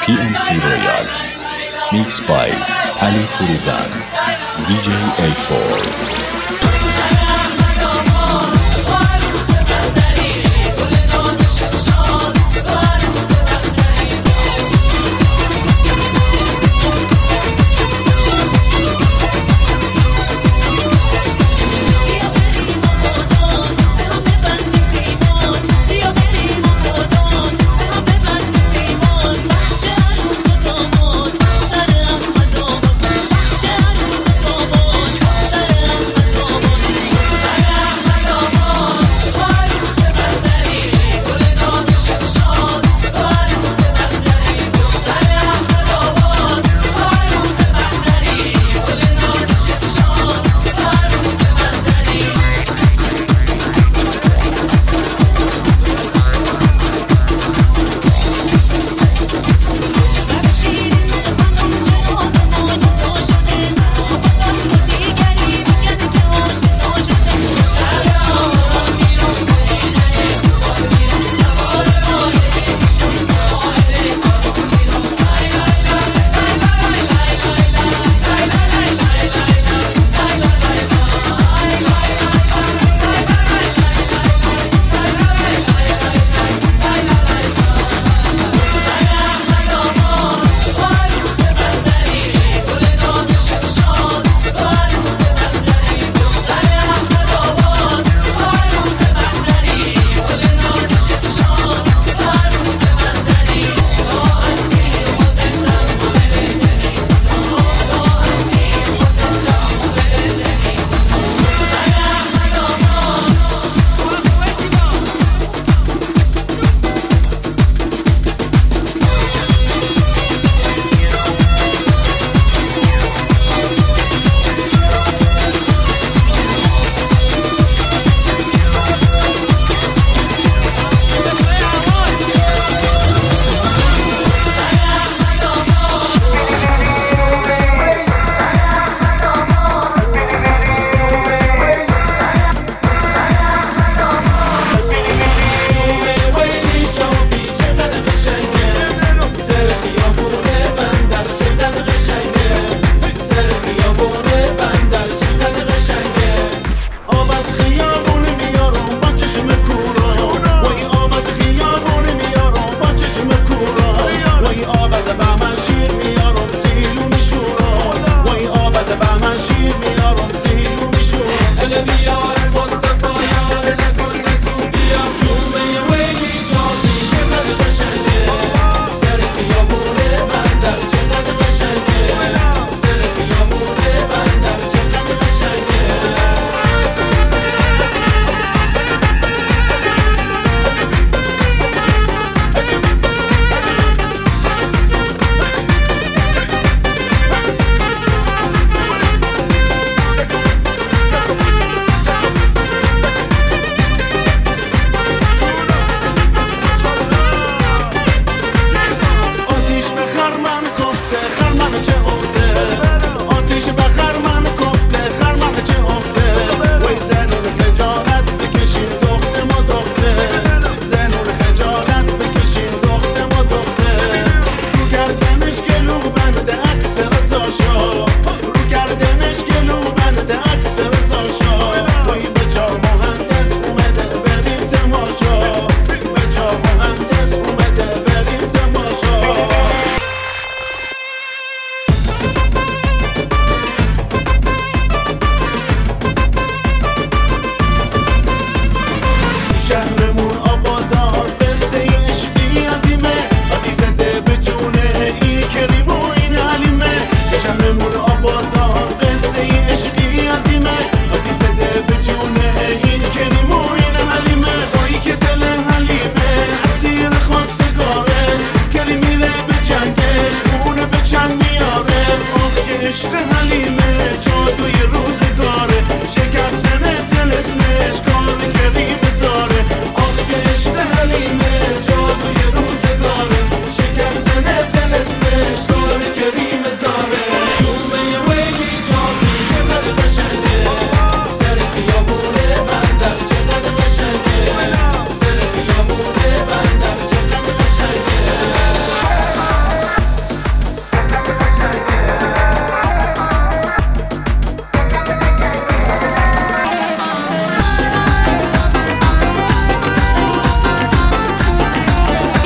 PMC Royal. Mixed by Ali Furuzan. DJ A4.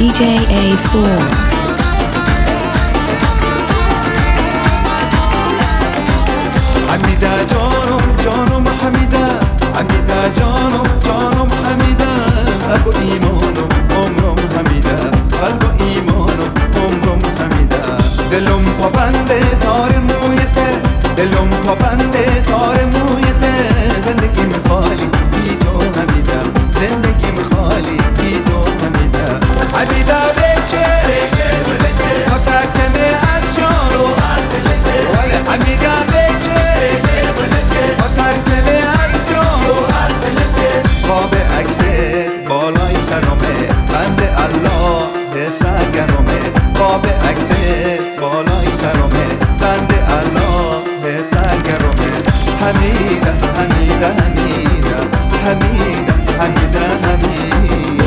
DJ A4. حمیده جانم حمیده حمیده جانم حمیده قلب و ایمانم عمرم حمیده قلب و ایمانم عمرم حمیده دلم پابنده تار مویته دلم پابنده تار مویته زندگیم خالی بی تو حمیده زندگیم خالی بی تو حمیده حمیده بچه متکمه از جانو ولی حمیده بچه متکمه از جانو خواب عکست بالای سرمه بند الله سرگرمه خواب عکست بالای سرمه بند الله سرگرمه حمیده حمیده حمیده حمیده حمیده حمیده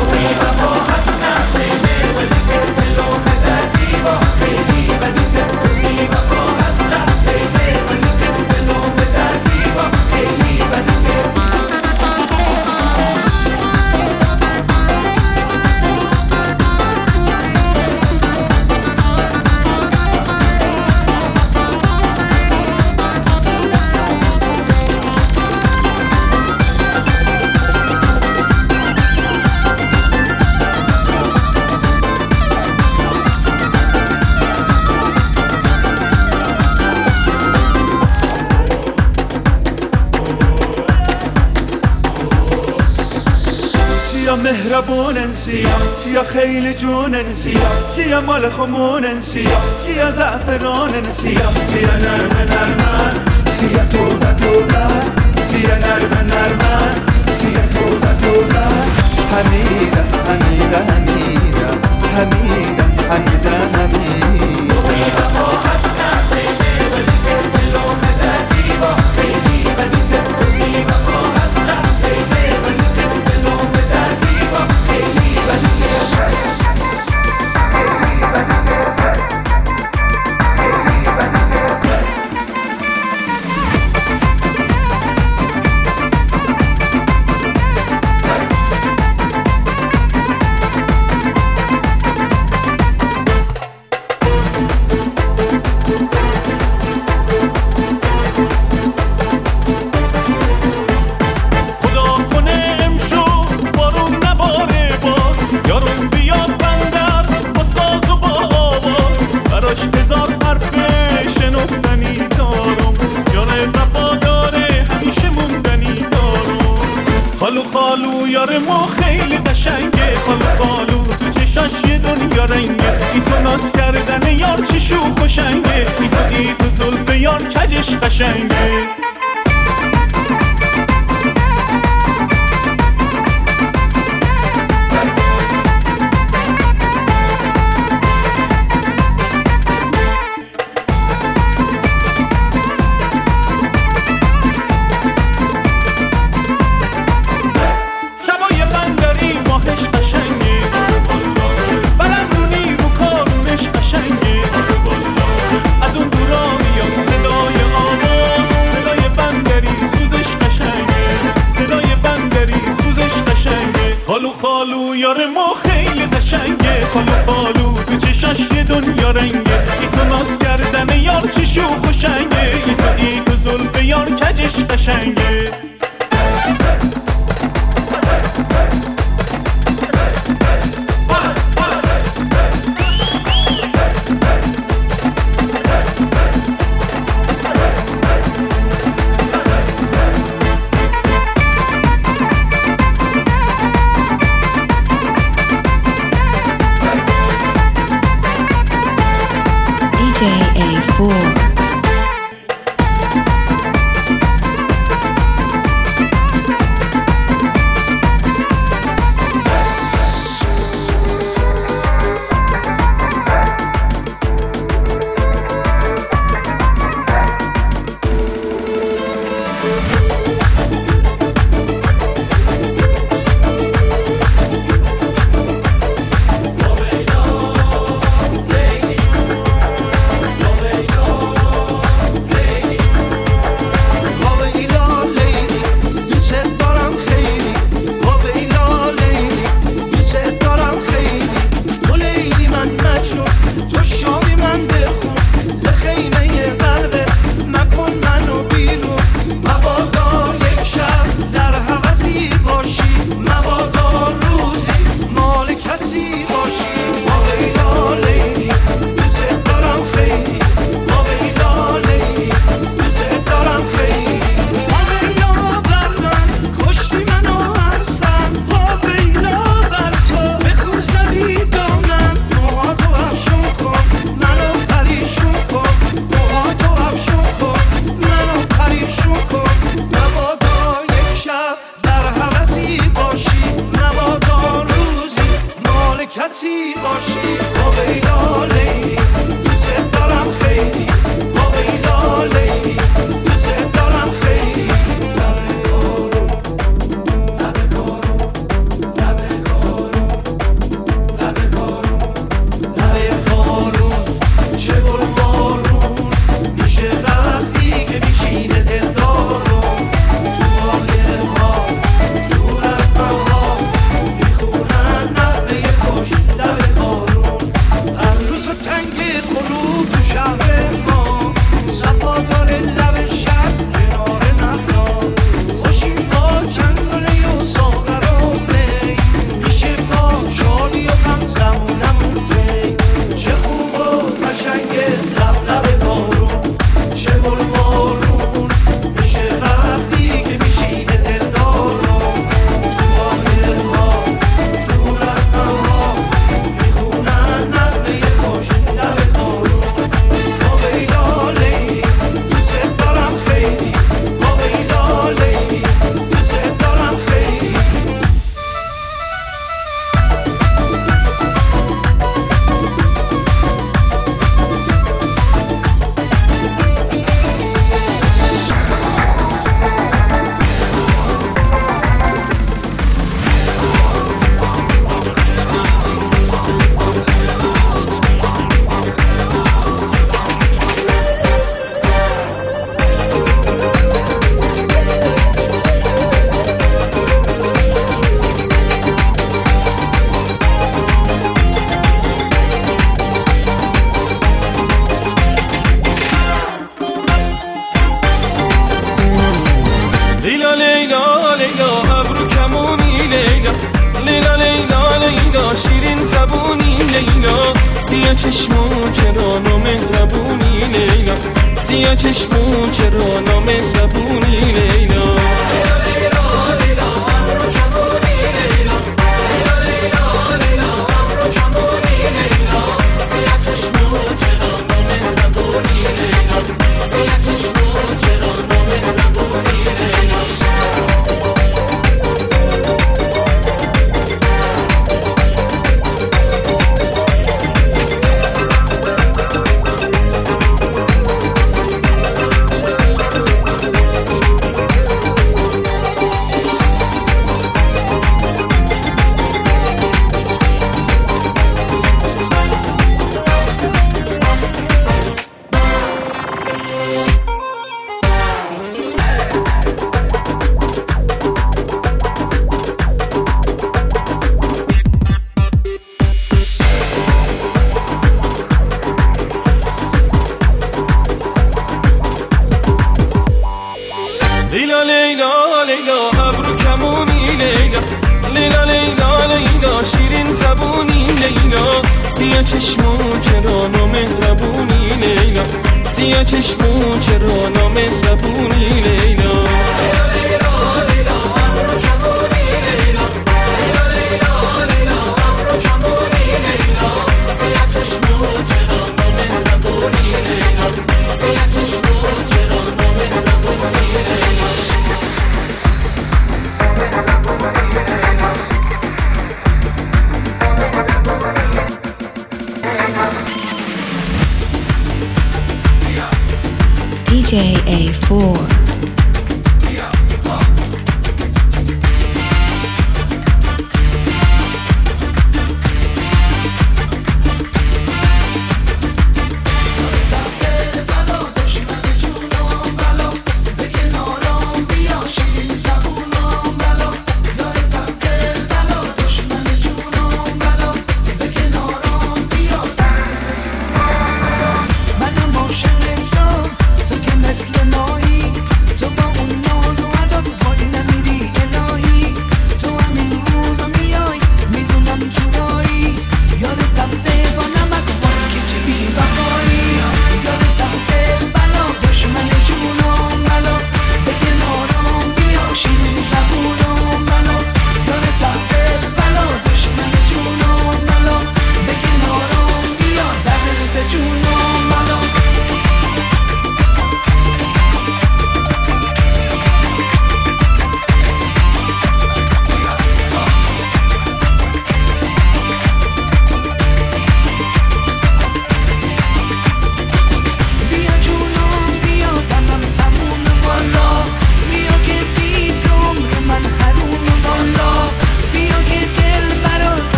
مهربونن سیا خیلی جونن سیا مال خمونن سیا زعفرانن سیا نرمن سیا تودا سیا نرمن سیا تودا حمیده حمیده حمیده حمیده حمیده حمیده خالو یار ما خیلی قشنگه خالو تو چشاش یه دنیا رنگه ای تو ناز کردن یار چی شوخ و شنگه ای تو زلف یار کجش قشنگه خالو یار ما خیلی قشنگه خالو تو چشاش یه دنیا رنگه ای تو ناز کردن یار چی شوخ و شنگه ای تو زلف یار کجش قشنگه DJ A4. سیاه چشمون چرا نامهربونی لیلا سیاه چشمون چرا نامهربونی لیلا لیلا لیلا لیلا ابرو کمونی لیلا لیلا لیلا لیلا شیرین زبونی لیلا سیاه چشمون چرا نامهربونی لیلا سیاه چشمون چرا نامهربونی لیلا DJ A4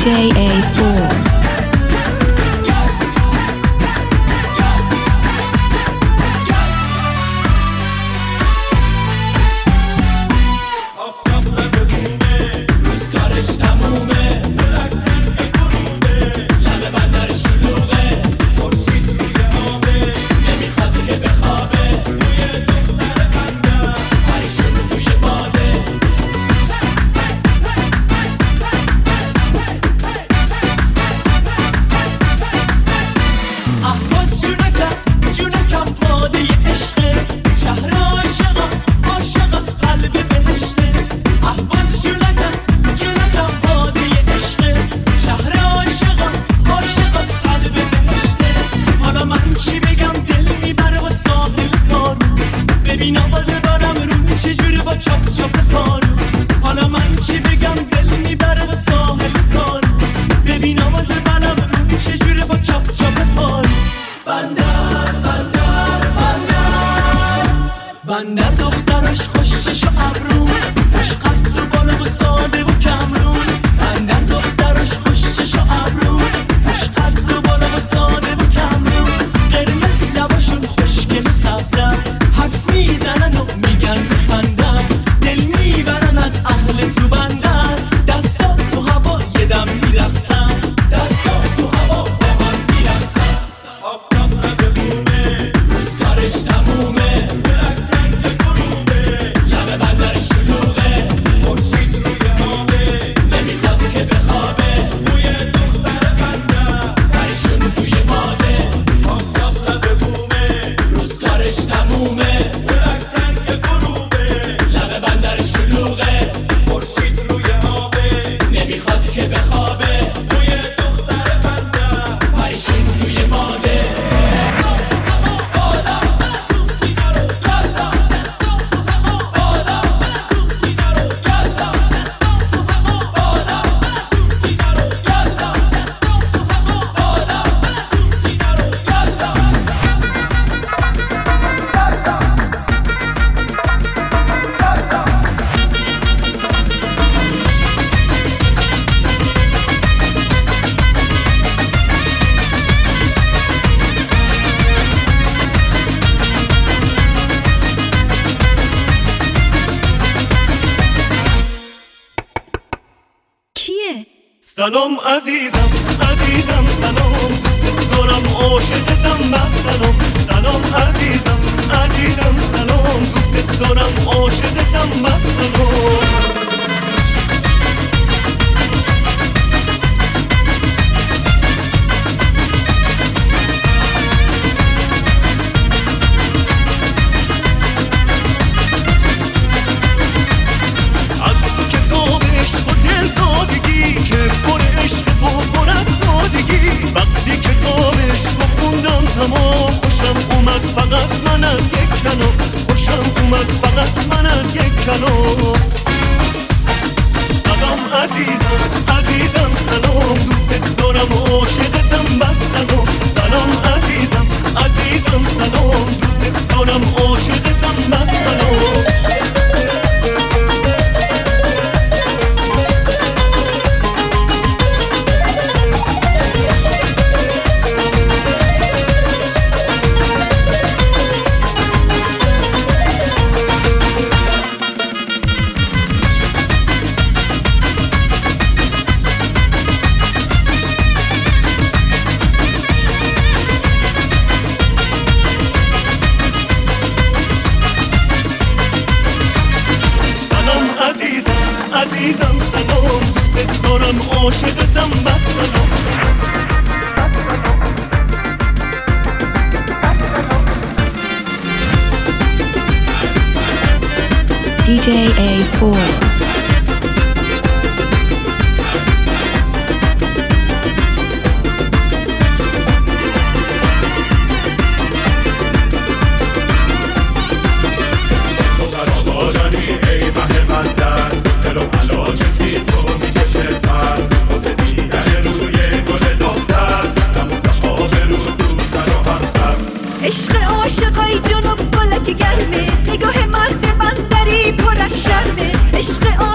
DJ A4. بندر دخترش خوشش و ابرون خوش قد و بالا و ساده و کمرون بندر دخترش خوشش و ابرون خوش قد و بالا و ساده و کمرون قرمز لباشون خوشگل و سبزن حرف میزنن و میگن میخندن دل میبرن از اهل تو بندر دستا تو هوا یه دم میرقصن دستا تو هوا با من میرقصن آفتاب همه بومه روز کارش تمومه سلام عزیزم عزیزم سلام دوست دارم عاشقتم بس سلام سلام عزیزم عزیزم سلام دوست دارم عاشقتم بس سلام تمام خوشم اومد فقط من از یک کلام خوشم اومد فقط من از یک کلام سلام عزیزم عزیزم سلام دوست دارم عاشقتم بس سلام سلام عزیزم عزیزم سلام دوست دارم عاشقتم بس سلام عزیزم سلام دوست دارم عاشقتم بس سلام DJ A4. عشق عاشقای جنوب گلک گرمه نگاه مرد بندری پر از شرمه عشق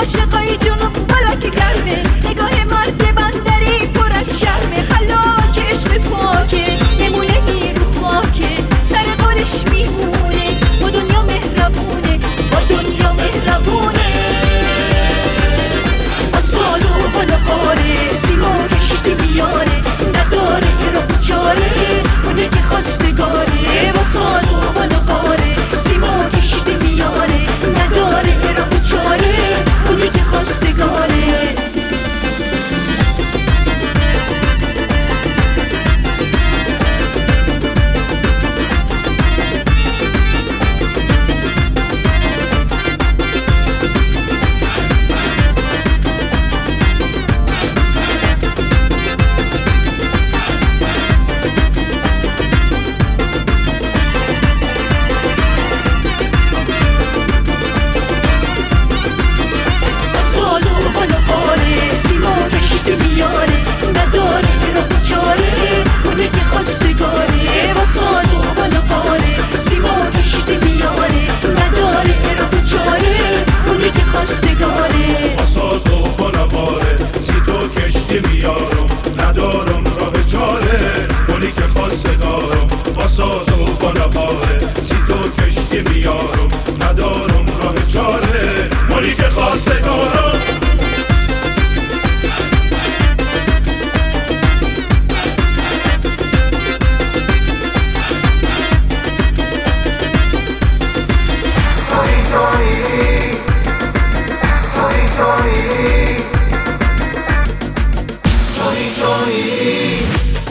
جایی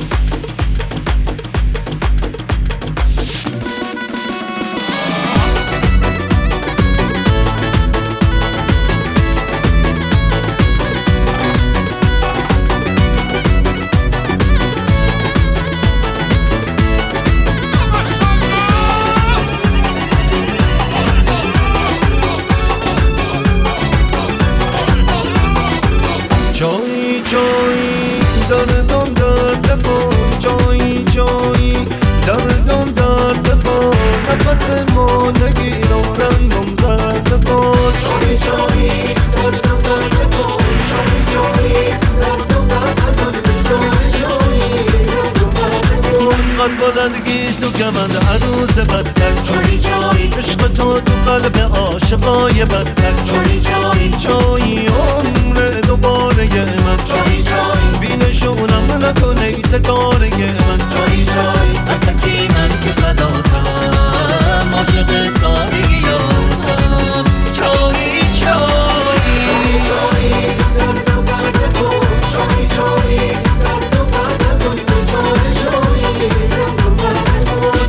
جایی جایی دردم درد کن جایی جایی دردم درد کن نفس ما نگیر و رنگم زرد کن جایی جایی دردم درد کن جایی جایی دردم درد کن جایی جایی دردم درد کن قد بلندگی تو کمند هنوز بستک جایی جایی عشق تو قلب عاشقای بستک جایی جایی جایی عمر دوباره من جایی جایی بینشونم نکنه ای ستاره من جایی جایی از تکی من که فداتم عاشق سادگیاتم جایی جایی جایی جایی دردم درد کن جایی جایی دردم درد کن جایی جایی دردم درد کن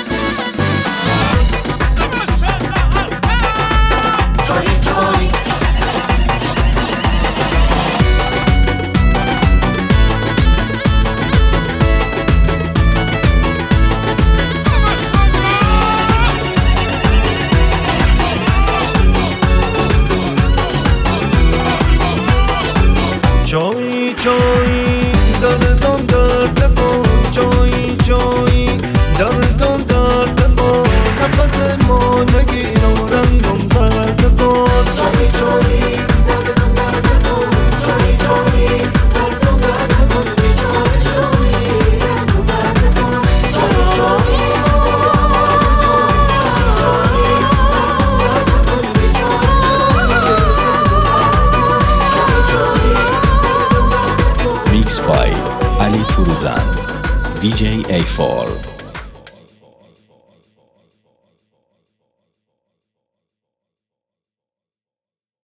جایی جایی جایی جایی دردم درد کن جایی جایی دردم درد کن نفس ما نگیر و رنگم زرد کن جایی جایی دردم درد کن جایی جایی دردم درد کن جایی جایی دردم درد کن جایی جایی Mixed by Ali Furuzan, DJ A4.